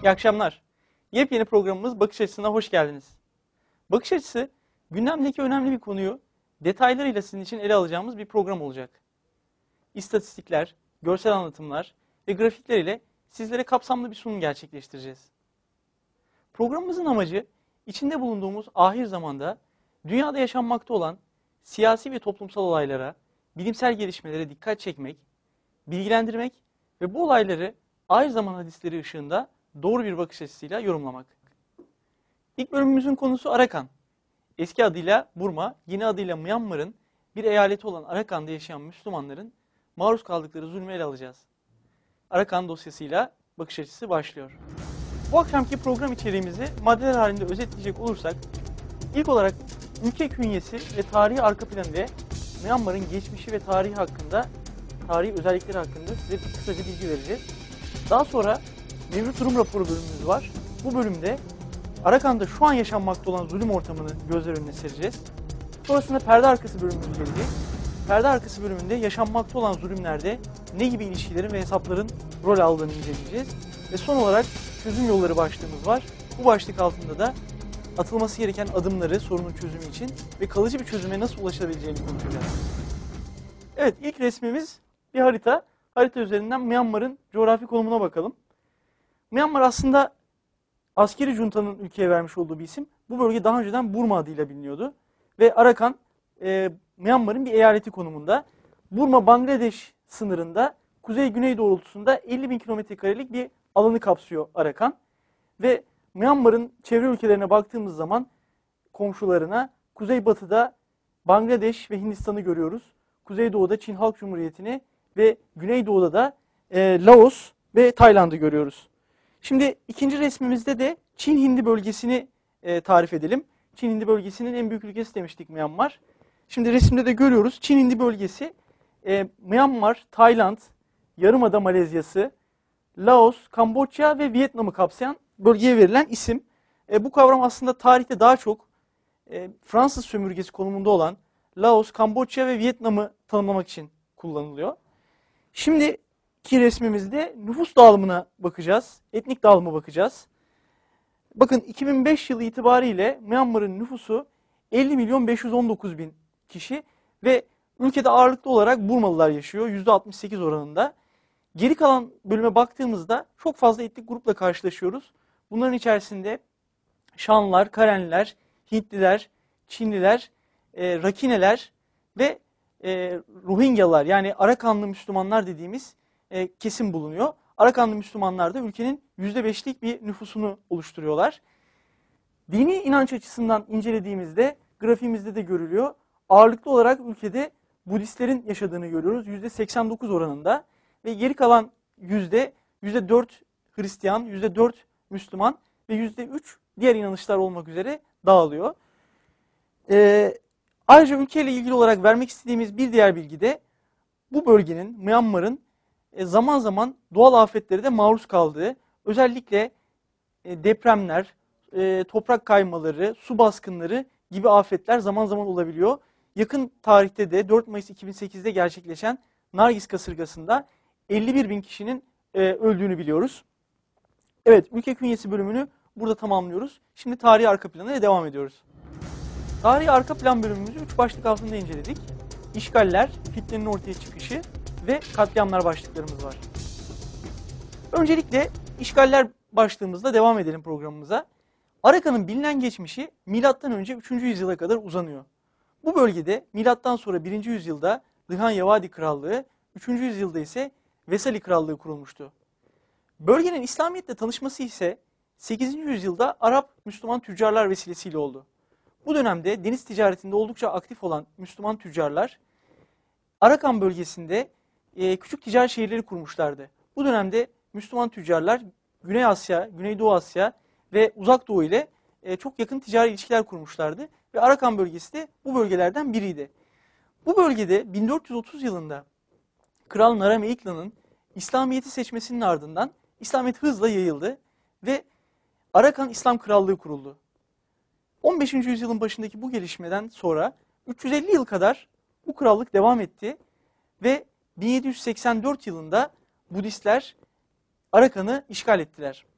İyi akşamlar. Yepyeni programımız Bakış Açısı'na hoş geldiniz. Bakış Açısı, gündemdeki önemli bir konuyu detaylarıyla sizin için ele alacağımız bir program olacak. İstatistikler, görsel anlatımlar ve grafikler ile sizlere kapsamlı bir sunum gerçekleştireceğiz. Programımızın amacı, içinde bulunduğumuz ahir zamanda dünyada yaşanmakta olan siyasi ve toplumsal olaylara, bilimsel gelişmelere dikkat çekmek, bilgilendirmek ve bu olayları ahir zaman hadisleri ışığında doğru bir bakış açısıyla yorumlamak. İlk bölümümüzün konusu Arakan. Eski adıyla Burma, yeni adıyla Myanmar'ın bir eyaleti olan Arakan'da yaşayan Müslümanların maruz kaldıkları zulmü ele alacağız. Arakan dosyasıyla bakış açısı başlıyor. Bu akşamki program içeriğimizi maddeler halinde özetleyecek olursak, ilk olarak ülke künyesi ve tarihi arka planı ile Myanmar'ın geçmişi ve tarihi özellikleri hakkında size kısaca bilgi vereceğiz. Daha sonra mevcut durum raporu bölümümüz var. Bu bölümde Arakan'da şu an yaşanmakta olan zulüm ortamını gözler önüne sereceğiz. Sonrasında perde arkası bölümümüz gelecek. Perde arkası bölümünde yaşanmakta olan zulümlerde ne gibi ilişkilerin ve hesapların rol aldığını inceleyeceğiz. Ve son olarak çözüm yolları başlığımız var. Bu başlık altında da atılması gereken adımları sorunun çözümü için ve kalıcı bir çözüme nasıl ulaşabileceğini konuşacağız. Evet, ilk resmimiz bir harita. Harita üzerinden Myanmar'ın coğrafi konumuna bakalım. Myanmar aslında askeri juntanın ülkeye vermiş olduğu bir isim. Bu bölge daha önceden Burma adıyla biliniyordu. Ve Arakan, Myanmar'ın bir eyaleti konumunda. Burma-Bangladeş sınırında kuzey-güney doğrultusunda 50.000 kilometrekarelik bir alanı kapsıyor Arakan. Ve Myanmar'ın çevre ülkelerine baktığımız zaman komşularına kuzeybatıda Bangladeş ve Hindistan'ı görüyoruz. Kuzeydoğuda Çin Halk Cumhuriyeti'ni ve güneydoğuda da Laos ve Tayland'ı görüyoruz. Şimdi ikinci resmimizde de Çin-Hindi bölgesini tarif edelim. Çin-Hindi bölgesinin en büyük ülkesi demiştik Myanmar. Şimdi resimde de görüyoruz. Çin-Hindi bölgesi Myanmar, Tayland, Yarımada Malezyası, Laos, Kamboçya ve Vietnam'ı kapsayan bölgeye verilen isim. Bu kavram aslında tarihte daha çok Fransız sömürgesi konumunda olan Laos, Kamboçya ve Vietnam'ı tanımlamak için kullanılıyor. Şimdiki resmimizde nüfus dağılımına bakacağız. Etnik dağılıma bakacağız. Bakın 2005 yılı itibariyle Myanmar'ın nüfusu 50.519.000 kişi ve ülkede ağırlıklı olarak Burmalılar yaşıyor %68 oranında. Geri kalan bölüme baktığımızda çok fazla etnik grupla karşılaşıyoruz. Bunların içerisinde Şanlılar, Karenliler, Hintliler, Çinliler, Rakineler ve Rohingyalılar yani Arakanlı Müslümanlar dediğimiz kesim bulunuyor. Arakanlı Müslümanlar da ülkenin %5'lik bir nüfusunu oluşturuyorlar. Dini inanç açısından incelediğimizde grafiğimizde de görülüyor. Ağırlıklı olarak ülkede Budistlerin yaşadığını görüyoruz %89 oranında ve geri kalan %4 Hristiyan, %4 Müslüman ve %3 diğer inanışlar olmak üzere dağılıyor. Ayrıca ülkeyle ilgili olarak vermek istediğimiz bir diğer bilgi de bu bölgenin, Myanmar'ın zaman zaman doğal afetlere de maruz kaldığı, özellikle depremler, toprak kaymaları, su baskınları gibi afetler zaman zaman olabiliyor. Yakın tarihte de 4 Mayıs 2008'de gerçekleşen Nargis kasırgasında 51.000 kişinin öldüğünü biliyoruz. Evet, ülke künyesi bölümünü burada tamamlıyoruz. Şimdi tarihi arka planına devam ediyoruz. Tarihi arka plan bölümümüzü 3 başlık altında inceledik. İşgaller, fitnenin ortaya çıkışı ve katliamlar başlıklarımız var. Öncelikle işgaller başlığımızla devam edelim programımıza. Arakan'ın bilinen geçmişi M.Ö. 3. yüzyıla kadar uzanıyor. Bu bölgede M.Ö. sonra 1. yüzyılda Lıhan Yavadi Krallığı, 3. yüzyılda ise Vesali Krallığı kurulmuştu. Bölgenin İslamiyet'le tanışması ise 8. yüzyılda Arap-Müslüman tüccarlar vesilesiyle oldu. Bu dönemde deniz ticaretinde oldukça aktif olan Müslüman tüccarlar Arakan bölgesinde küçük ticaret şehirleri kurmuşlardı. Bu dönemde Müslüman tüccarlar Güney Asya, Güneydoğu Asya ve Uzak Doğu ile çok yakın ticari ilişkiler kurmuşlardı. Ve Arakan bölgesi de bu bölgelerden biriydi. Bu bölgede 1430 yılında Kral Narame İkla'nın İslamiyet'i seçmesinin ardından İslamiyet hızla yayıldı ve Arakan İslam Krallığı kuruldu. 15. yüzyılın başındaki bu gelişmeden sonra 350 yıl kadar bu krallık devam etti ve 1784 yılında Budistler Arakan'ı işgal ettiler.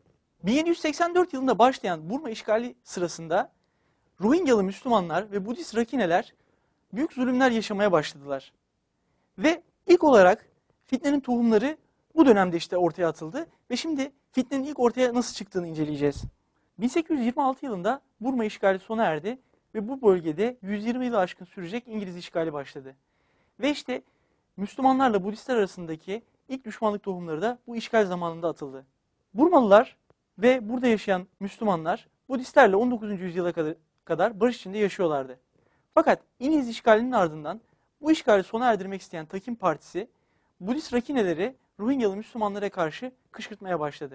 1784 yılında başlayan Burma işgali sırasında Rohingyalı Müslümanlar ve Budist Rakineler büyük zulümler yaşamaya başladılar. Ve ilk olarak fitnenin tohumları bu dönemde işte ortaya atıldı ve şimdi fitnenin ilk ortaya nasıl çıktığını inceleyeceğiz. 1826 yılında Burma işgali sona erdi ve bu bölgede 120 yılı aşkın sürecek İngiliz işgali başladı. Ve işte Müslümanlarla Budistler arasındaki ilk düşmanlık tohumları da bu işgal zamanında atıldı. Burmalılar ve burada yaşayan Müslümanlar Budistlerle 19. yüzyıla kadar barış içinde yaşıyorlardı. Fakat İngiliz işgalinin ardından bu işgali sona erdirmek isteyen Takim Partisi, Budist Rakineleri Rohingyalı Müslümanlara karşı kışkırtmaya başladı.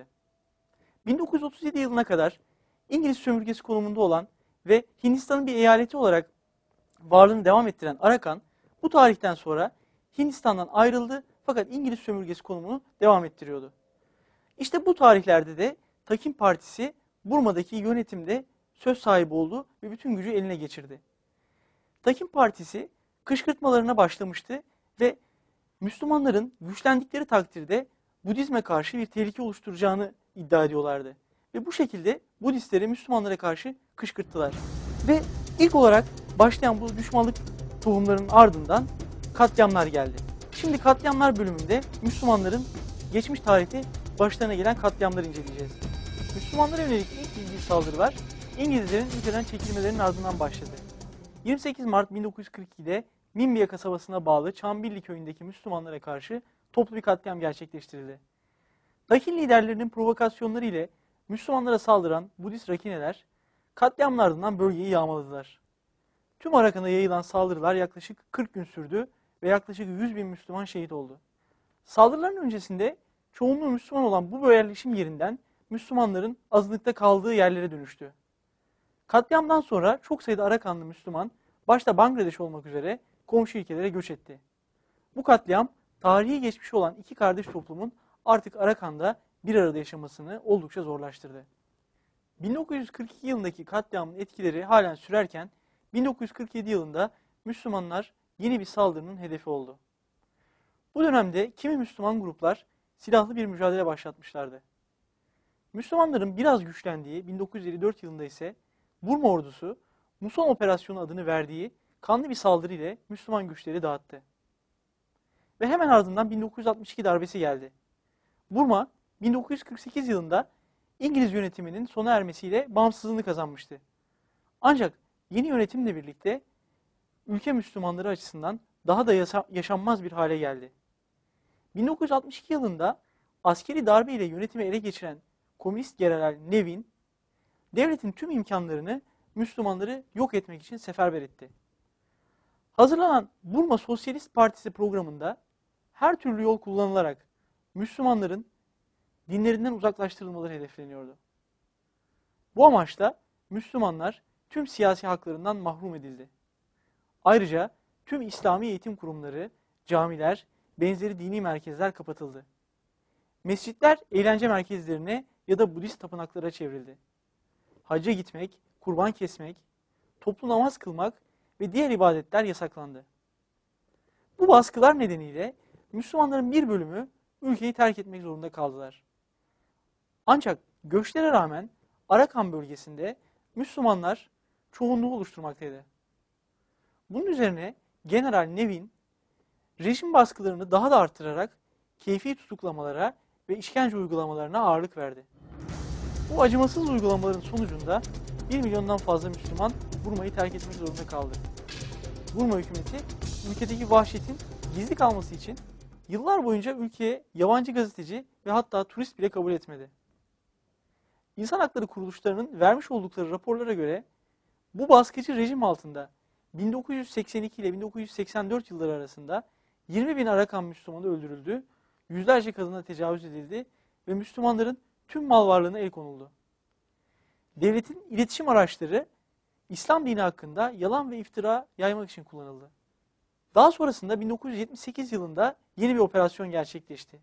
1937 yılına kadar İngiliz sömürgesi konumunda olan ve Hindistan'ın bir eyaleti olarak varlığını devam ettiren Arakan, bu tarihten sonra Hindistan'dan ayrıldı fakat İngiliz sömürgesi konumunu devam ettiriyordu. İşte bu tarihlerde de Takim Partisi Burma'daki yönetimde söz sahibi oldu ve bütün gücü eline geçirdi. Takim Partisi kışkırtmalarına başlamıştı ve Müslümanların güçlendikleri takdirde Budizme karşı bir tehlike oluşturacağını iddia ediyorlardı. Ve bu şekilde Budistleri Müslümanlara karşı kışkırttılar. Ve ilk olarak başlayan bu düşmanlık tohumlarının ardından katliamlar geldi. Şimdi katliamlar bölümünde Müslümanların geçmiş tarihte başlarına gelen katliamları inceleyeceğiz. Müslümanlara yönelik ilk büyük saldırılar İngilizlerin ülkeden çekilmelerinin ardından başladı. 28 Mart 1942'de Mimbiya kasabasına bağlı Çambilli köyündeki Müslümanlara karşı toplu bir katliam gerçekleştirildi. Rakin liderlerinin provokasyonları ile Müslümanlara saldıran Budist Rakineler katliamın ardından bölgeyi yağmaladılar. Tüm Arakan'a yayılan saldırılar yaklaşık 40 gün sürdü ve yaklaşık 100 bin Müslüman şehit oldu. Saldırıların öncesinde çoğunluğu Müslüman olan bu yerleşim yerinden Müslümanların azınlıkta kaldığı yerlere dönüştü. Katliamdan sonra çok sayıda Arakanlı Müslüman, başta Bangladeş olmak üzere komşu ülkelere göç etti. Bu katliam, tarihi geçmişi olan iki kardeş toplumun artık Arakan'da bir arada yaşamasını oldukça zorlaştırdı. 1942 yılındaki katliamın etkileri halen sürerken, 1947 yılında Müslümanlar yeni bir saldırının hedefi oldu. Bu dönemde kimi Müslüman gruplar silahlı bir mücadele başlatmışlardı. Müslümanların biraz güçlendiği 1954 yılında ise Burma ordusu Muson Operasyonu adını verdiği kanlı bir saldırı ile Müslüman güçleri dağıttı. Ve hemen ardından 1962 darbesi geldi. Burma 1948 yılında İngiliz yönetiminin sona ermesiyle bağımsızlığını kazanmıştı. Ancak yeni yönetimle birlikte ülke Müslümanları açısından daha da yaşanmaz bir hale geldi. 1962 yılında askeri darbe ile yönetimi ele geçiren Komünist General Nevin, devletin tüm imkanlarını Müslümanları yok etmek için seferber etti. Hazırlanan Burma Sosyalist Partisi programında her türlü yol kullanılarak Müslümanların dinlerinden uzaklaştırılmaları hedefleniyordu. Bu amaçla Müslümanlar tüm siyasi haklarından mahrum edildi. Ayrıca tüm İslami eğitim kurumları, camiler, benzeri dini merkezler kapatıldı. Mescitler eğlence merkezlerine ya da Budist tapınaklara çevrildi. Hacca gitmek, kurban kesmek, toplu namaz kılmak ve diğer ibadetler yasaklandı. Bu baskılar nedeniyle Müslümanların bir bölümü ülkeyi terk etmek zorunda kaldılar. Ancak göçlere rağmen Arakan bölgesinde Müslümanlar çoğunluğu oluşturmaktaydı. Bunun üzerine General Nevin, rejim baskılarını daha da arttırarak keyfi tutuklamalara ve işkence uygulamalarına ağırlık verdi. Bu acımasız uygulamaların sonucunda 1 milyondan fazla Müslüman Burma'yı terk etmek zorunda kaldı. Burma hükümeti ülkedeki vahşetin gizli kalması için yıllar boyunca ülkeye yabancı gazeteci ve hatta turist bile kabul etmedi. İnsan hakları kuruluşlarının vermiş oldukları raporlara göre bu baskıcı rejim altında 1982 ile 1984 yılları arasında 20 bin Arakan Müslümanı öldürüldü, yüzlerce kadına tecavüz edildi ve Müslümanların tüm mal varlığına el konuldu. Devletin iletişim araçları İslam dini hakkında yalan ve iftira yaymak için kullanıldı. Daha sonrasında 1978 yılında yeni bir operasyon gerçekleşti.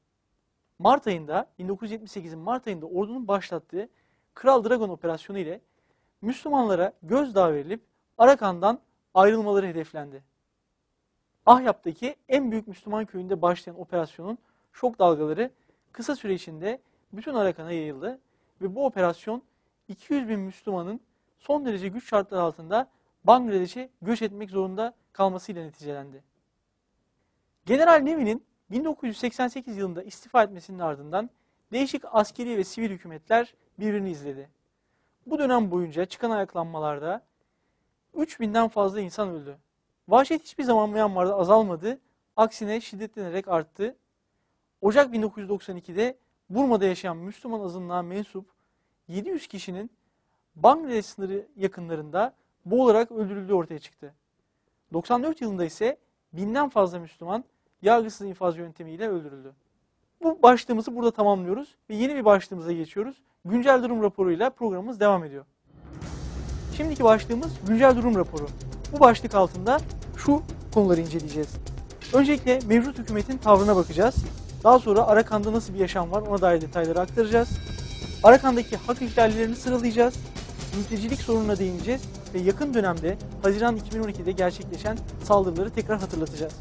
1978'in Mart ayında ordunun başlattığı Kral Dragon operasyonu ile Müslümanlara gözdağı verilip Arakan'dan ayrılmaları hedeflendi. Ahyap'taki en büyük Müslüman köyünde başlayan operasyonun şok dalgaları kısa süre içinde bütün Arakan'a yayıldı ve bu operasyon 200 bin Müslümanın son derece güç şartlar altında Bangladeş'e göç etmek zorunda kalmasıyla neticelendi. General Nevi'nin 1988 yılında istifa etmesinin ardından değişik askeri ve sivil hükümetler birbirini izledi. Bu dönem boyunca çıkan ayaklanmalarda 3000'den fazla insan öldü. Vahşet hiçbir zaman Myanmar'da azalmadı, aksine şiddetlenerek arttı. Ocak 1992'de Burma'da yaşayan Müslüman azınlığa mensup 700 kişinin Bangladeş sınırı yakınlarında boğularak öldürüldüğü ortaya çıktı. 94 yılında ise 1000'den fazla Müslüman yargısız infaz yöntemiyle öldürüldü. Bu başlığımızı burada tamamlıyoruz ve yeni bir başlığımıza geçiyoruz. Güncel durum raporuyla programımız devam ediyor. Şimdiki başlığımız güncel durum raporu. Bu başlık altında şu konuları inceleyeceğiz. Öncelikle mevcut hükümetin tavrına bakacağız. Daha sonra Arakan'da nasıl bir yaşam var ona dair detayları aktaracağız. Arakan'daki hak ihlallerini sıralayacağız. Mültecilik sorununa değineceğiz ve yakın dönemde Haziran 2012'de gerçekleşen saldırıları tekrar hatırlatacağız.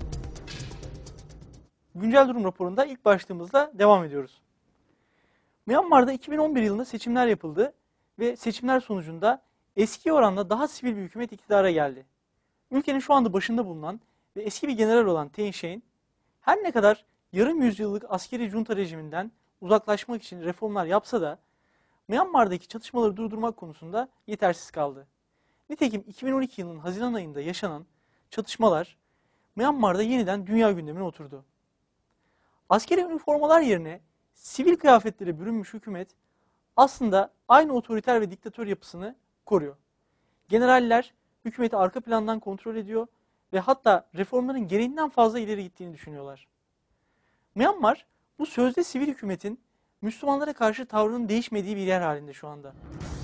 Güncel durum raporunda ilk başlığımızla devam ediyoruz. Myanmar'da 2011 yılında seçimler yapıldı ve seçimler sonucunda eski oranla daha sivil bir hükümet iktidara geldi. Ülkenin şu anda başında bulunan ve eski bir general olan Thein Sein, her ne kadar yarım yüzyıllık askeri junta rejiminden uzaklaşmak için reformlar yapsa da Myanmar'daki çatışmaları durdurmak konusunda yetersiz kaldı. Nitekim 2012 yılının Haziran ayında yaşanan çatışmalar Myanmar'da yeniden dünya gündemine oturdu. Askeri üniformalar yerine sivil kıyafetlere bürünmüş hükümet aslında aynı otoriter ve diktatör yapısını koruyor. Generaller hükümeti arka plandan kontrol ediyor ve hatta reformların gereğinden fazla ileri gittiğini düşünüyorlar. Myanmar bu sözde sivil hükümetin Müslümanlara karşı tavrının değişmediği bir yer halinde şu anda.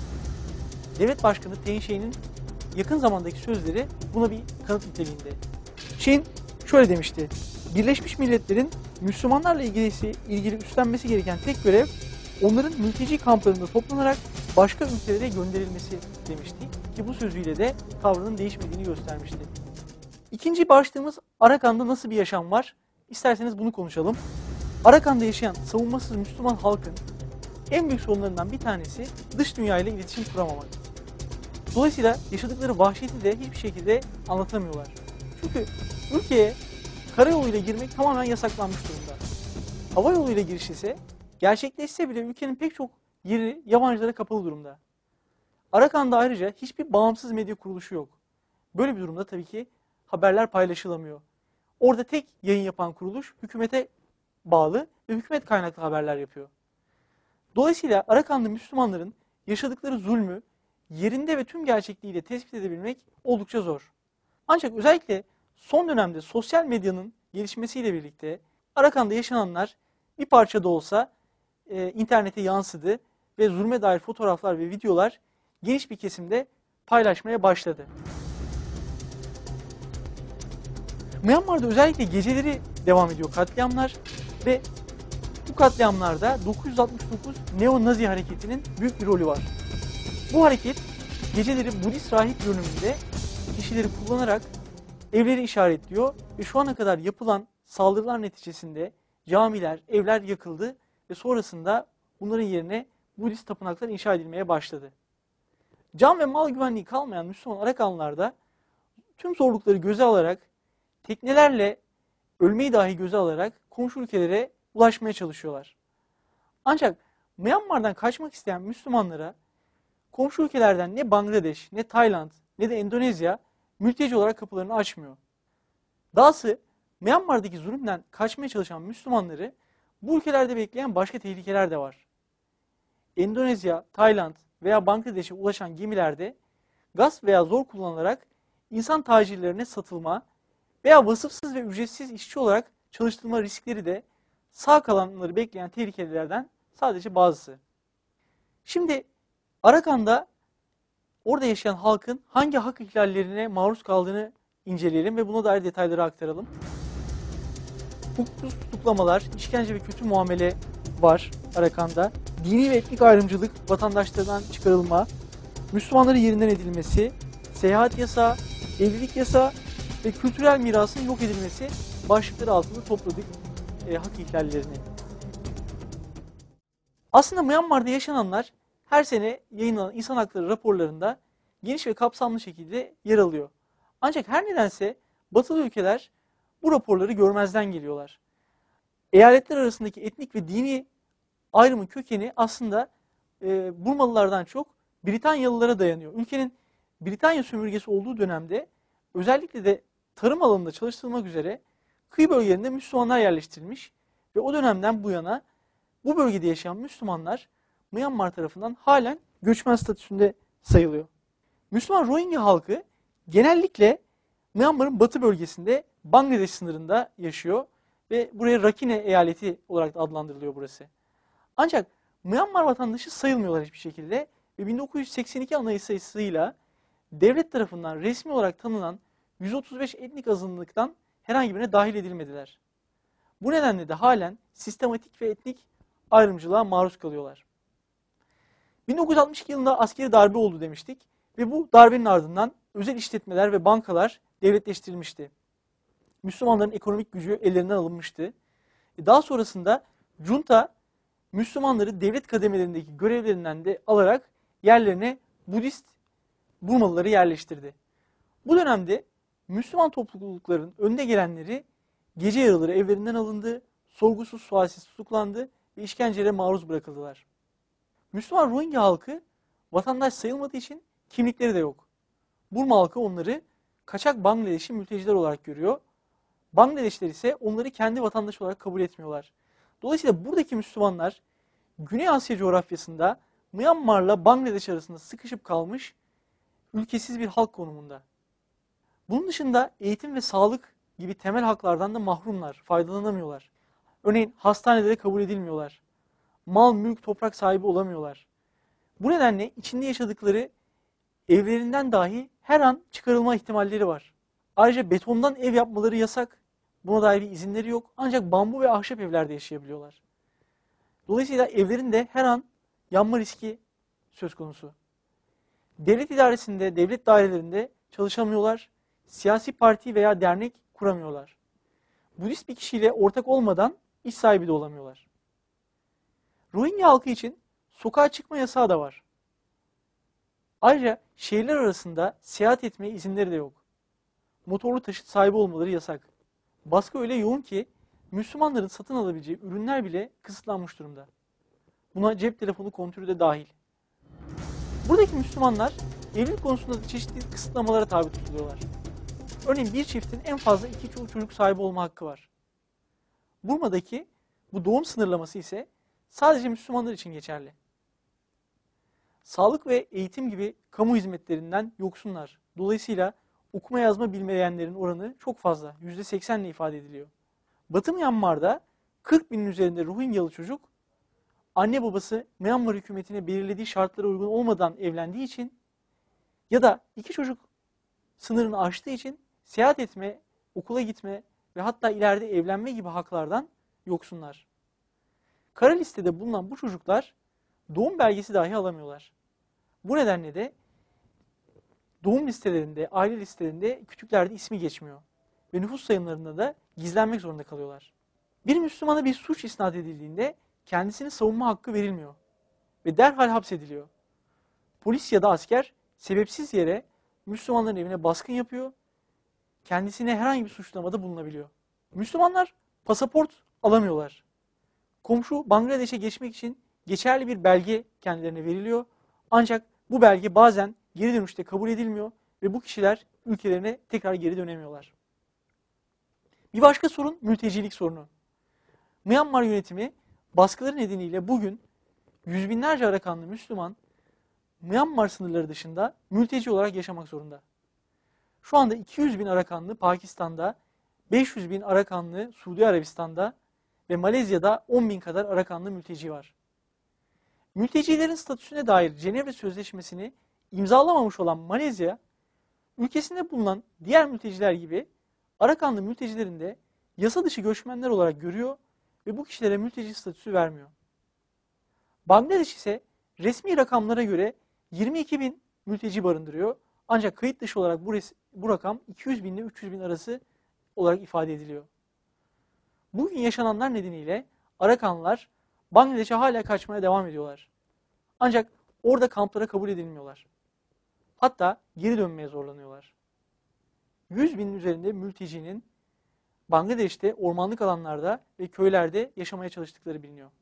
Devlet Başkanı Thein Sein'in yakın zamandaki sözleri buna bir kanıt niteliğinde. Sein şöyle demişti: Birleşmiş Milletler'in Müslümanlarla ilgili üstlenmesi gereken tek görev onların mülteci kamplarında toplanarak başka ülkelere gönderilmesi demişti ki bu sözüyle de tavrının değişmediğini göstermişti. İkinci başlığımız Arakan'da nasıl bir yaşam var? İsterseniz bunu konuşalım. Arakan'da yaşayan savunmasız Müslüman halkın en büyük sorunlarından bir tanesi dış dünya ile iletişim kuramamak. Dolayısıyla yaşadıkları vahşeti de hiçbir şekilde anlatamıyorlar. Çünkü ülkeye karayoluyla girmek tamamen yasaklanmış durumda. Hava yoluyla giriş ise gerçekleşse bile ülkenin pek çok yeri yabancılara kapalı durumda. Arakan'da ayrıca hiçbir bağımsız medya kuruluşu yok. Böyle bir durumda tabii ki haberler paylaşılamıyor. Orada tek yayın yapan kuruluş hükümete bağlı ve hükümet kaynaklı haberler yapıyor. Dolayısıyla Arakanlı Müslümanların yaşadıkları zulmü yerinde ve tüm gerçekliğiyle tespit edebilmek oldukça zor. Ancak özellikle son dönemde sosyal medyanın gelişmesiyle birlikte Arakan'da yaşananlar bir parça da olsa internete yansıdı ve zulme dair fotoğraflar ve videolar geniş bir kesimde paylaşmaya başladı. Myanmar'da özellikle geceleri devam ediyor katliamlar ve bu katliamlarda 969 Neo-Nazi hareketinin büyük bir rolü var. Bu hareket geceleri Budist rahip görünümünde kişileri kullanarak evleri işaretliyor ve şu ana kadar yapılan saldırılar neticesinde camiler, evler yakıldı ve sonrasında bunların yerine Budist tapınaklar inşa edilmeye başladı. Can ve mal güvenliği kalmayan Müslüman Arakanlılar da tüm zorlukları göze alarak teknelerle ölmeyi dahi göze alarak komşu ülkelere ulaşmaya çalışıyorlar. Ancak Myanmar'dan kaçmak isteyen Müslümanlara komşu ülkelerden ne Bangladeş, ne Tayland, ne de Endonezya mülteci olarak kapılarını açmıyor. Dahası Myanmar'daki zulümden kaçmaya çalışan Müslümanları bu ülkelerde bekleyen başka tehlikeler de var. Endonezya, Tayland veya Bangladeş'e ulaşan gemilerde gasp veya zor kullanılarak insan tacirlerine satılma veya vasıfsız ve ücretsiz işçi olarak çalıştırılma riskleri de sağ kalanları bekleyen tehlikelerden sadece bazısı. Şimdi Arakan'da orada yaşayan halkın hangi hak ihlallerine maruz kaldığını inceleyelim ve buna dair detayları aktaralım. Hukuksuz tutuklamalar, işkence ve kötü muamele var Arakan'da. Dini ve etnik ayrımcılık, vatandaşlardan çıkarılma, Müslümanların yerinden edilmesi, seyahat yasağı, evlilik yasağı ve kültürel mirasın yok edilmesi başlıkları altında topladık hak ihlallerini. Aslında Myanmar'da yaşananlar her sene yayınlanan insan hakları raporlarında geniş ve kapsamlı şekilde yer alıyor. Ancak her nedense batılı ülkeler bu raporları görmezden geliyorlar. Eyaletler arasındaki etnik ve dini ayrımın kökeni aslında Burmalılardan çok Britanyalılara dayanıyor. Ülkenin Britanya sömürgesi olduğu dönemde özellikle de tarım alanında çalıştırılmak üzere kıyı bölgelerinde Müslümanlar yerleştirilmiş ve o dönemden bu yana bu bölgede yaşayan Müslümanlar Myanmar tarafından halen göçmen statüsünde sayılıyor. Müslüman Rohingya halkı genellikle Myanmar'ın batı bölgesinde Bangladeş sınırında yaşıyor ve buraya Rakhine eyaleti olarak da adlandırılıyor burası. Ancak Myanmar vatandaşı sayılmıyorlar hiçbir şekilde ve 1982 Anayasası'yla devlet tarafından resmi olarak tanınan 135 etnik azınlıktan herhangi birine dahil edilmediler. Bu nedenle de halen sistematik ve etnik ayrımcılığa maruz kalıyorlar. 1962 yılında askeri darbe oldu demiştik ve bu darbenin ardından özel işletmeler ve bankalar devletleştirilmişti. Müslümanların ekonomik gücü ellerinden alınmıştı. Daha sonrasında junta Müslümanları devlet kademelerindeki görevlerinden de alarak yerlerine Budist Burmalıları yerleştirdi. Bu dönemde Müslüman toplulukların önde gelenleri gece yarıları evlerinden alındı, sorgusuz sualsiz tutuklandı ve işkencelere maruz bırakıldılar. Müslüman Rohingya halkı vatandaş sayılmadığı için kimlikleri de yok. Burma halkı onları kaçak Bangladeşli mülteciler olarak görüyor. Bangladeşliler ise onları kendi vatandaş olarak kabul etmiyorlar. Dolayısıyla buradaki Müslümanlar Güney Asya coğrafyasında Myanmar'la Bangladeş arasında sıkışıp kalmış ülkesiz bir halk konumunda. Bunun dışında eğitim ve sağlık gibi temel haklardan da mahrumlar, faydalanamıyorlar. Örneğin hastanelere kabul edilmiyorlar. Mal, mülk, toprak sahibi olamıyorlar. Bu nedenle içinde yaşadıkları evlerinden dahi her an çıkarılma ihtimalleri var. Ayrıca betondan ev yapmaları yasak. Buna dair bir izinleri yok. Ancak bambu ve ahşap evlerde yaşayabiliyorlar. Dolayısıyla evlerinde her an yanma riski söz konusu. Devlet idaresinde, devlet dairelerinde çalışamıyorlar. Siyasi parti veya dernek kuramıyorlar. Budist bir kişiyle ortak olmadan iş sahibi de olamıyorlar. Rohingya halkı için sokağa çıkma yasağı da var. Ayrıca şehirler arasında seyahat etmeye izinleri de yok. Motorlu taşıt sahibi olmaları yasak. Baskı öyle yoğun ki Müslümanların satın alabileceği ürünler bile kısıtlanmış durumda. Buna cep telefonu kontrolü de dahil. Buradaki Müslümanlar evlilik konusunda da çeşitli kısıtlamalara tabi tutuluyorlar. Örneğin bir çiftin en fazla 2 çocuk sahibi olma hakkı var. Burma'daki bu doğum sınırlaması ise sadece Müslümanlar için geçerli. Sağlık ve eğitim gibi kamu hizmetlerinden yoksunlar. Dolayısıyla okuma yazma bilmeyenlerin oranı çok fazla. %80 ile ifade ediliyor. Batı Myanmar'da 40 binin üzerinde Rohingyalı çocuk anne babası Myanmar hükümetine belirlediği şartlara uygun olmadan evlendiği için ya da 2 çocuk sınırını aştığı için seyahat etme, okula gitme ve hatta ileride evlenme gibi haklardan yoksunlar. Kara listede bulunan bu çocuklar doğum belgesi dahi alamıyorlar. Bu nedenle de doğum listelerinde, aile listelerinde kütüklerde ismi geçmiyor. Ve nüfus sayımlarında da gizlenmek zorunda kalıyorlar. Bir Müslümana bir suç isnat edildiğinde kendisini savunma hakkı verilmiyor. Ve derhal hapsediliyor. Polis ya da asker sebepsiz yere Müslümanların evine baskın yapıyor. Kendisine herhangi bir suçlamada bulunabiliyor. Müslümanlar pasaport alamıyorlar. Komşu Bangladeş'e geçmek için geçerli bir belge kendilerine veriliyor. Ancak bu belge bazen geri dönüşte kabul edilmiyor ve bu kişiler ülkelerine tekrar geri dönemiyorlar. Bir başka sorun mültecilik sorunu. Myanmar yönetimi baskıları nedeniyle bugün yüz binlerce Arakanlı Müslüman Myanmar sınırları dışında mülteci olarak yaşamak zorunda. Şu anda 200 bin Arakanlı Pakistan'da, 500 bin Arakanlı Suudi Arabistan'da ve Malezya'da 10 bin kadar Arakanlı mülteci var. Mültecilerin statüsüne dair Cenevre Sözleşmesi'ni imzalamamış olan Malezya, ülkesinde bulunan diğer mülteciler gibi Arakanlı mültecilerin de yasa dışı göçmenler olarak görüyor ve bu kişilere mülteci statüsü vermiyor. Bangladeş ise resmi rakamlara göre 22 bin mülteci barındırıyor. Ancak kayıt dışı olarak bu rakam 200 bin ile 300 bin arası olarak ifade ediliyor. Bugün yaşananlar nedeniyle Arakanlılar Bangladeş'e hala kaçmaya devam ediyorlar. Ancak Orada kamplara kabul edilmiyorlar. Hatta geri dönmeye zorlanıyorlar. 100 binin üzerinde mültecinin Bangladeş'te ormanlık alanlarda ve köylerde yaşamaya çalıştıkları biliniyor.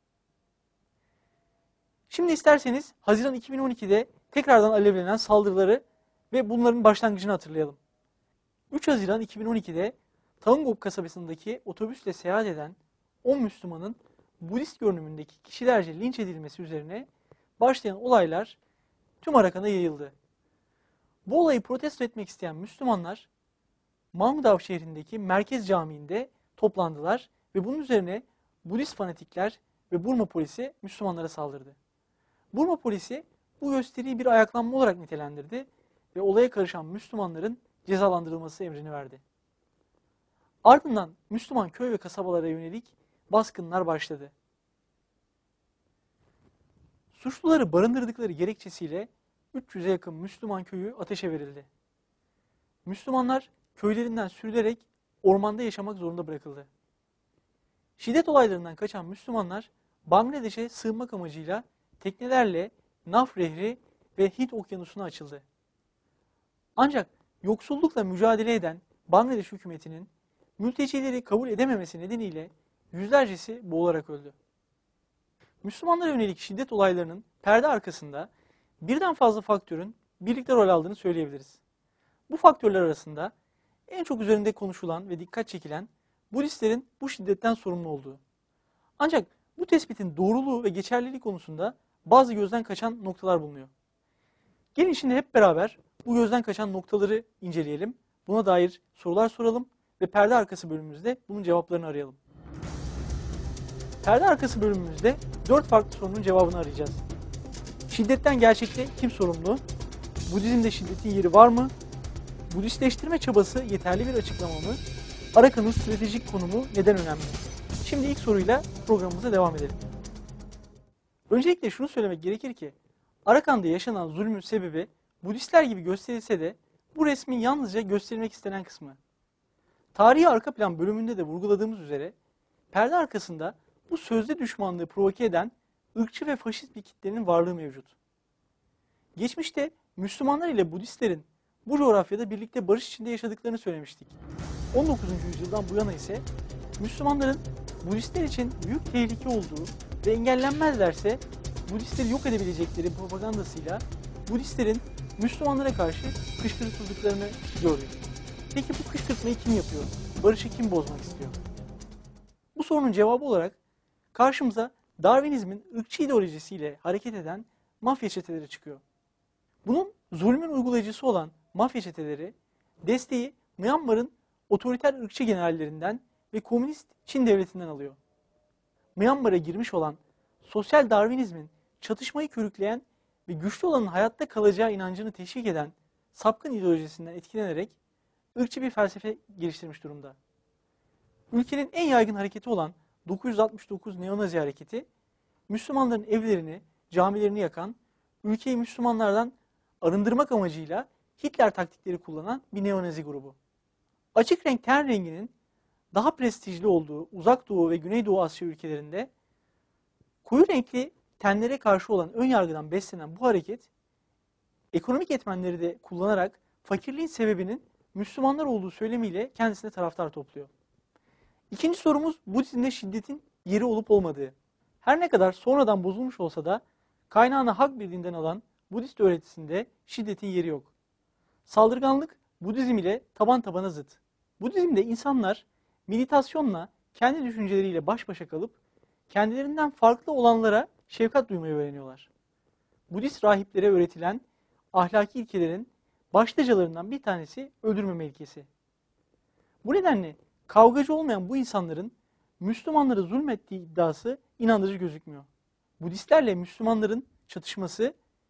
Şimdi isterseniz Haziran 2012'de tekrardan alevlenen saldırıları ve bunların başlangıcını hatırlayalım. 3 Haziran 2012'de Taungop kasabasındaki otobüsle seyahat eden 10 Müslümanın Budist görünümündeki kişilerce linç edilmesi üzerine başlayan olaylar tüm Arakan'a yayıldı. Bu olayı protesto etmek isteyen Müslümanlar Maungdaw şehrindeki Merkez Camii'nde toplandılar ve bunun üzerine Budist fanatikler ve Burma polisi Müslümanlara saldırdı. Burma polisi bu gösteriyi bir ayaklanma olarak nitelendirdi ve olaya karışan Müslümanların cezalandırılması emrini verdi. Ardından Müslüman köy ve kasabalara yönelik baskınlar başladı. Suçluları barındırdıkları gerekçesiyle 300'e yakın Müslüman köyü ateşe verildi. Müslümanlar köylerinden sürülerek ormanda yaşamak zorunda bırakıldı. Şiddet olaylarından kaçan Müslümanlar Bangladeş'e sığınmak amacıyla teknelerle Naf Nehri ve Hint Okyanusu'na açıldı. Ancak yoksullukla mücadele eden Bangladeş hükümetinin mültecileri kabul edememesi nedeniyle yüzlercesi boğularak öldü. Müslümanlara yönelik şiddet olaylarının perde arkasında birden fazla faktörün birlikte rol aldığını söyleyebiliriz. Bu faktörler arasında en çok üzerinde konuşulan ve dikkat çekilen Budistlerin bu şiddetten sorumlu olduğu. Ancak bu tespitin doğruluğu ve geçerliliği konusunda bazı gözden kaçan noktalar bulunuyor. Gelin şimdi hep beraber bu gözden kaçan noktaları inceleyelim. Buna dair sorular soralım ve perde arkası bölümümüzde bunun cevaplarını arayalım. Perde arkası bölümümüzde 4 farklı sorunun cevabını arayacağız. Şiddetten gerçekte kim sorumlu? Budizm'de şiddetin yeri var mı? Budistleştirme çabası yeterli bir açıklama mı? Arakan'ın stratejik konumu neden önemli? Şimdi ilk soruyla programımıza devam edelim. Öncelikle şunu söylemek gerekir ki, Arakan'da yaşanan zulmün sebebi Budistler gibi gösterilse de bu resmin yalnızca gösterilmek istenen kısmı. Tarihi arka plan bölümünde de vurguladığımız üzere, perde arkasında bu sözde düşmanlığı provoke eden ırkçı ve faşist bir kitlenin varlığı mevcut. Geçmişte Müslümanlar ile Budistlerin bu coğrafyada birlikte barış içinde yaşadıklarını söylemiştik. 19. yüzyıldan bu yana ise Müslümanların Budistler için büyük tehlike olduğu ve engellenmezlerse Budistleri yok edebilecekleri propagandasıyla Budistlerin Müslümanlara karşı kışkırtıldıklarını gördük. Peki bu kışkırtmayı kim yapıyor? Barışı kim bozmak istiyor? Bu sorunun cevabı olarak karşımıza Darwinizmin ırkçı ideolojisiyle hareket eden mafya çeteleri çıkıyor. Bunun zulmün uygulayıcısı olan mafya çeteleri desteği Myanmar'ın otoriter ırkçı generallerinden ve komünist Çin devletinden alıyor. Myanmar'a girmiş olan sosyal Darwinizmin çatışmayı körükleyen ve güçlü olanın hayatta kalacağı inancını teşvik eden sapkın ideolojisinden etkilenerek ırkçı bir felsefe geliştirmiş durumda. Ülkenin en yaygın hareketi olan 969 Neonazi hareketi, Müslümanların evlerini, camilerini yakan, ülkeyi Müslümanlardan arındırmak amacıyla Hitler taktikleri kullanan bir neonazi grubu. Açık renk ten renginin daha prestijli olduğu Uzak Doğu ve Güneydoğu Asya ülkelerinde koyu renkli tenlere karşı olan ön yargıdan beslenen bu hareket, ekonomik etmenleri de kullanarak fakirliğin sebebinin Müslümanlar olduğu söylemiyle kendisine taraftar topluyor. İkinci sorumuz Budizm'de şiddetin yeri olup olmadığı. Her ne kadar sonradan bozulmuş olsa da kaynağını hak bir dinden alan Budist öğretisinde şiddetin yeri yok. Saldırganlık Budizm ile taban tabana zıt. Budizm'de insanlar meditasyonla kendi düşünceleriyle baş başa kalıp kendilerinden farklı olanlara şefkat duymayı öğreniyorlar. Budist rahiplere öğretilen ahlaki ilkelerin başlıcalarından bir tanesi öldürmeme ilkesi. Bu nedenle kavgacı olmayan bu insanların Müslümanlara zulmettiği iddiası inandırıcı gözükmüyor. Budistlerle Müslümanların çatışması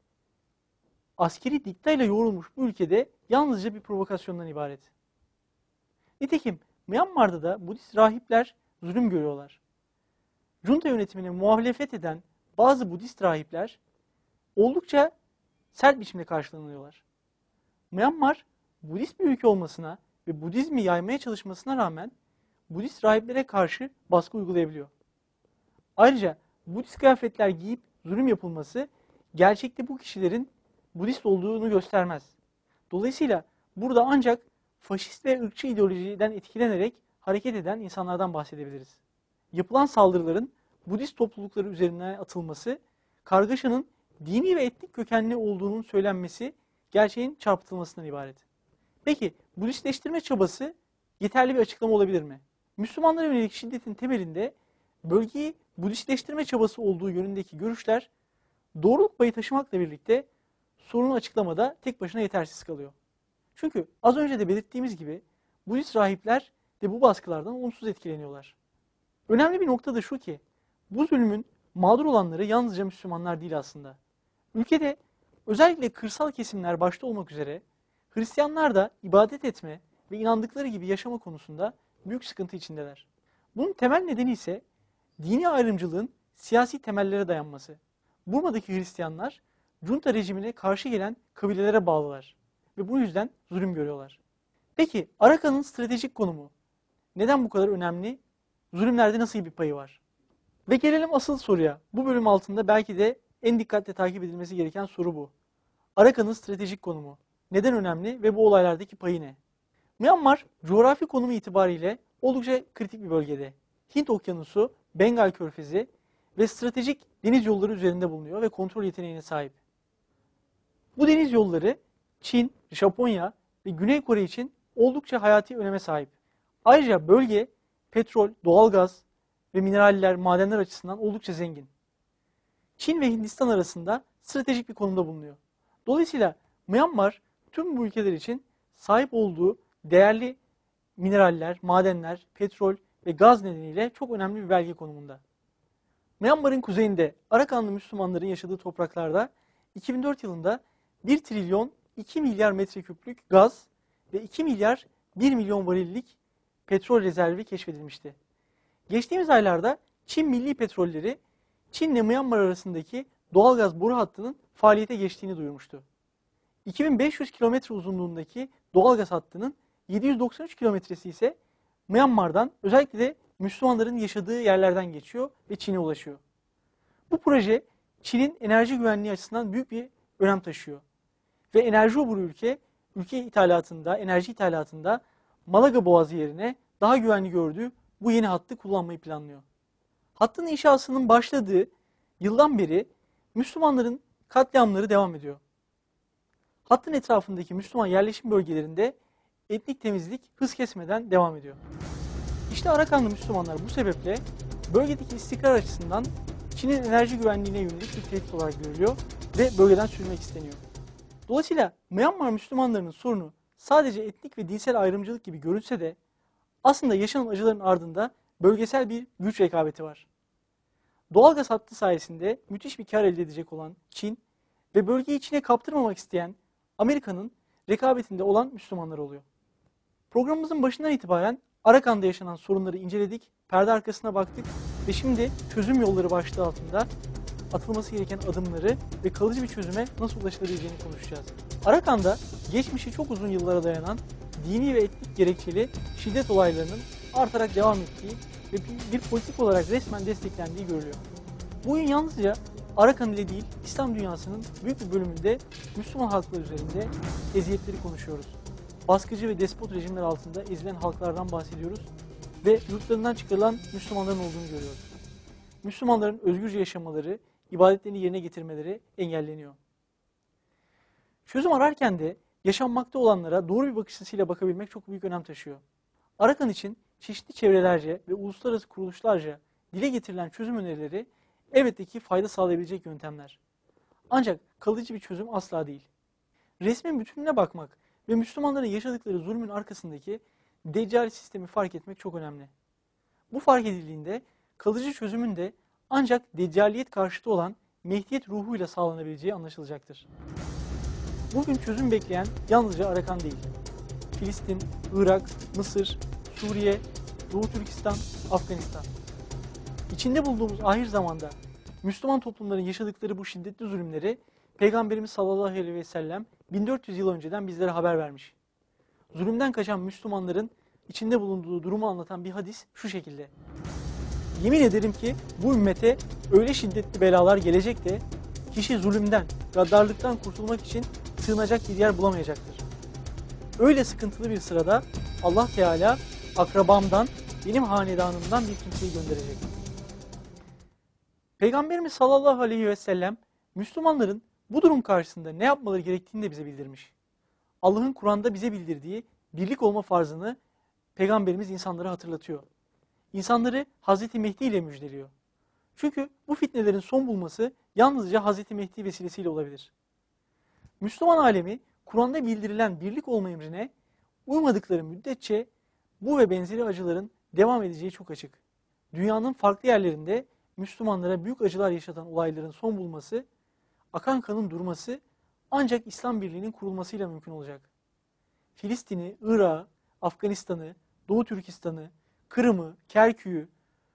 askeri diktayla yoğrulmuş bu ülkede yalnızca bir provokasyondan ibaret. Nitekim Myanmar'da da Budist rahipler zulüm görüyorlar. Junta yönetimine muhalefet eden bazı Budist rahipler oldukça sert biçimde karşılanıyorlar. Myanmar, Budist bir ülke olmasına ve Budizmi yaymaya çalışmasına rağmen Budist rahiplere karşı baskı uygulayabiliyor. Ayrıca Budist kıyafetler giyip zulüm yapılması gerçekte bu kişilerin Budist olduğunu göstermez. Dolayısıyla burada ancak faşist ve ırkçı ideolojiden etkilenerek hareket eden insanlardan bahsedebiliriz. Yapılan saldırıların Budist toplulukları üzerine atılması, kargaşanın dini ve etnik kökenli olduğunun söylenmesi gerçeğin çarpıtılmasından ibaret. Peki Budistleştirme çabası yeterli bir açıklama olabilir mi? Müslümanlara yönelik şiddetin temelinde bölgeyi Budistleştirme çabası olduğu yönündeki görüşler doğruluk payı taşımakla birlikte sorunu açıklamada tek başına yetersiz kalıyor. Çünkü az önce de belirttiğimiz gibi Budist rahipler de bu baskılardan olumsuz etkileniyorlar. Önemli bir nokta da şu ki bu zulmün mağdur olanları yalnızca Müslümanlar değil aslında. Ülkede özellikle kırsal kesimler başta olmak üzere Hristiyanlar da ibadet etme ve inandıkları gibi yaşama konusunda büyük sıkıntı içindeler. Bunun temel nedeni ise dini ayrımcılığın siyasi temellere dayanması. Burma'daki Hristiyanlar junta rejimine karşı gelen kabilelere bağlılar ve bu yüzden zulüm görüyorlar. Peki Arakan'ın stratejik konumu neden bu kadar önemli? Zulümlerde nasıl bir payı var? Ve gelelim asıl soruya. Bu bölüm altında belki de en dikkatle takip edilmesi gereken soru bu. Arakan'ın stratejik konumu neden önemli ve bu olaylardaki payı ne? Myanmar coğrafi konumu itibariyle oldukça kritik bir bölgede. Hint Okyanusu, Bengal Körfezi ve stratejik deniz yolları üzerinde bulunuyor ve kontrol yeteneğine sahip. Bu deniz yolları Çin, Japonya ve Güney Kore için oldukça hayati öneme sahip. Ayrıca bölge petrol, doğalgaz ve mineraller, madenler açısından oldukça zengin. Çin ve Hindistan arasında stratejik bir konumda bulunuyor. Dolayısıyla Myanmar tüm bu ülkeler için sahip olduğu değerli mineraller, madenler, petrol ve gaz nedeniyle çok önemli bir bölge konumunda. Myanmar'ın kuzeyinde Arakanlı Müslümanların yaşadığı topraklarda 2004 yılında 1 trilyon 2 milyar metreküplük gaz ve 2 milyar 1 milyon varillik petrol rezervi keşfedilmişti. Geçtiğimiz aylarda Çin Milli Petrolleri Çin ile Myanmar arasındaki doğalgaz boru hattının faaliyete geçtiğini duyurmuştu. 2500 kilometre uzunluğundaki doğalgaz hattının 793 kilometresi ise Myanmar'dan özellikle de Müslümanların yaşadığı yerlerden geçiyor ve Çin'e ulaşıyor. Bu proje Çin'in enerji güvenliği açısından büyük bir önem taşıyor. Ve enerji oburu ülke ithalatında, enerji ithalatında Malaga Boğazı yerine daha güvenli gördüğü bu yeni hattı kullanmayı planlıyor. Hattın inşasının başladığı yıldan beri Müslümanların katliamları devam ediyor. Hattın etrafındaki Müslüman yerleşim bölgelerinde etnik temizlik hız kesmeden devam ediyor. İşte Arakanlı Müslümanlar bu sebeple bölgedeki istikrar açısından Çin'in enerji güvenliğine yönelik bir tehdit olarak görülüyor ve bölgeden sürülmek isteniyor. Dolayısıyla Myanmar Müslümanlarının sorunu sadece etnik ve dinsel ayrımcılık gibi görünse de aslında yaşanan acıların ardında bölgesel bir güç rekabeti var. Doğalgaz hattı sayesinde müthiş bir kar elde edecek olan Çin ve bölgeyi Çin'e kaptırmamak isteyen Amerika'nın rekabetinde olan Müslümanlar oluyor. Programımızın başından itibaren Arakan'da yaşanan sorunları inceledik, perde arkasına baktık ve şimdi çözüm yolları başlığı altında atılması gereken adımları ve kalıcı bir çözüme nasıl ulaşılabileceğini konuşacağız. Arakan'da geçmişi çok uzun yıllara dayanan dini ve etnik gerekçeli şiddet olaylarının artarak devam ettiği ve bir politik olarak resmen desteklendiği görülüyor. Bugün yalnızca Arakan ile değil, İslam dünyasının büyük bir bölümünde Müslüman halklar üzerinde eziyetleri konuşuyoruz. Baskıcı ve despot rejimler altında ezilen halklardan bahsediyoruz ve yurtlarından çıkarılan Müslümanların olduğunu görüyoruz. Müslümanların özgürce yaşamaları, ibadetlerini yerine getirmeleri engelleniyor. Çözüm ararken de yaşanmakta olanlara doğru bir bakış açısıyla bakabilmek çok büyük önem taşıyor. Arakan için çeşitli çevrelerce ve uluslararası kuruluşlarca dile getirilen çözüm önerileri elbette ki fayda sağlayabilecek yöntemler. Ancak kalıcı bir çözüm asla değil. Resmin bütününe bakmak ve Müslümanların yaşadıkları zulmün arkasındaki deccal sistemi fark etmek çok önemli. Bu fark edildiğinde kalıcı çözümün de ancak deccaliyet karşıtı olan Mehdiyet ruhuyla sağlanabileceği anlaşılacaktır. Bugün çözüm bekleyen yalnızca Arakan değil. Filistin, Irak, Mısır, Suriye, Doğu Türkistan, Afganistan. İçinde bulduğumuz ahir zamanda Müslüman toplumların yaşadıkları bu şiddetli zulümleri Peygamberimiz sallallahu aleyhi ve sellem 1400 yıl önceden bizlere haber vermiş. Zulümden kaçan Müslümanların içinde bulunduğu durumu anlatan bir hadis şu şekilde. Yemin ederim ki bu ümmete öyle şiddetli belalar gelecek de kişi zulümden, gaddarlıktan kurtulmak için sığınacak bir yer bulamayacaktır. Öyle sıkıntılı bir sırada Allah Teala akrabamdan, benim hanedanımdan bir kimseyi gönderecek. Peygamberimiz sallallahu aleyhi ve sellem Müslümanların bu durum karşısında ne yapmaları gerektiğini de bize bildirmiş. Allah'ın Kur'an'da bize bildirdiği birlik olma farzını Peygamberimiz insanlara hatırlatıyor. İnsanları Hazreti Mehdi ile müjdeliyor. Çünkü bu fitnelerin son bulması yalnızca Hazreti Mehdi vesilesiyle olabilir. Müslüman alemi Kur'an'da bildirilen birlik olma emrine uymadıkları müddetçe bu ve benzeri acıların devam edeceği çok açık. Dünyanın farklı yerlerinde Müslümanlara büyük acılar yaşatan olayların son bulması, akan kanın durması ancak İslam Birliği'nin kurulmasıyla mümkün olacak. Filistin'i, Irak'ı, Afganistan'ı, Doğu Türkistan'ı, Kırım'ı, Kerkük'ü,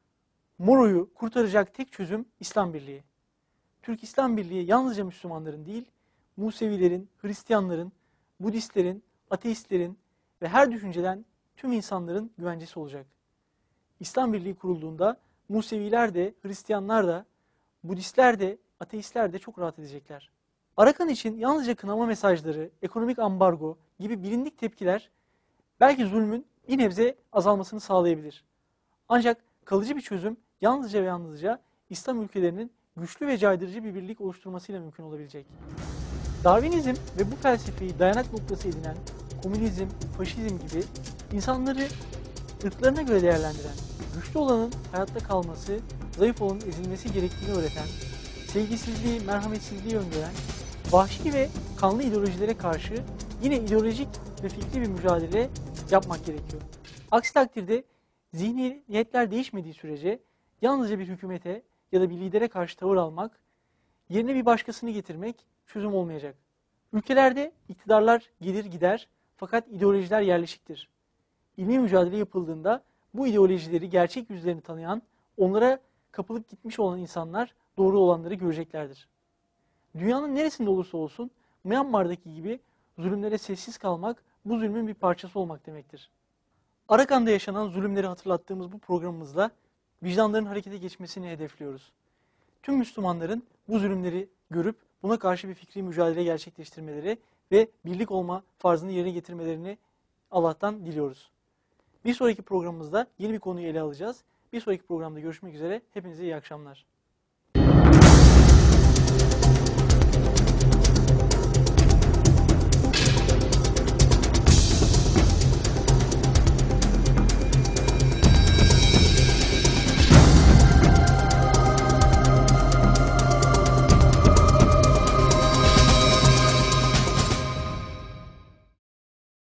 Moro'yu kurtaracak tek çözüm İslam Birliği. Türk İslam Birliği yalnızca Müslümanların değil, Musevilerin, Hristiyanların, Budistlerin, ateistlerin ve her düşünceden tüm insanların güvencesi olacak. İslam Birliği kurulduğunda Museviler de, Hristiyanlar da, Budistler de, ateistler de çok rahat edecekler. Arakan için yalnızca kınama mesajları, ekonomik ambargo gibi bilindik tepkiler belki zulmün bir nebze azalmasını sağlayabilir. Ancak kalıcı bir çözüm yalnızca ve yalnızca İslam ülkelerinin güçlü ve caydırıcı bir birlik oluşturmasıyla mümkün olabilecek. Darwinizm ve bu felsefeyi dayanak noktası edinen komünizm, faşizm gibi insanları ırklarına göre değerlendiren, güçlü olanın hayatta kalması, zayıf olanın ezilmesi gerektiğini öğreten, sevgisizliği, merhametsizliği öngören, vahşi ve kanlı ideolojilere karşı yine ideolojik ve fikri bir mücadele yapmak gerekiyor. Aksi takdirde zihniyetler değişmediği sürece yalnızca bir hükümete ya da bir lidere karşı tavır almak, yerine bir başkasını getirmek çözüm olmayacak. Ülkelerde iktidarlar gelir gider fakat ideolojiler yerleşiktir. İlmi mücadele yapıldığında bu ideolojileri gerçek yüzlerini tanıyan, onlara kapılıp gitmiş olan insanlar doğru olanları göreceklerdir. Dünyanın neresinde olursa olsun Myanmar'daki gibi zulümlere sessiz kalmak bu zulmün bir parçası olmak demektir. Arakan'da yaşanan zulümleri hatırlattığımız bu programımızda vicdanların harekete geçmesini hedefliyoruz. Tüm Müslümanların bu zulümleri görüp buna karşı bir fikri mücadele gerçekleştirmeleri ve birlik olma farzını yerine getirmelerini Allah'tan diliyoruz. Bir sonraki programımızda yeni bir konuyu ele alacağız. Bir sonraki programda görüşmek üzere. Hepinize iyi akşamlar.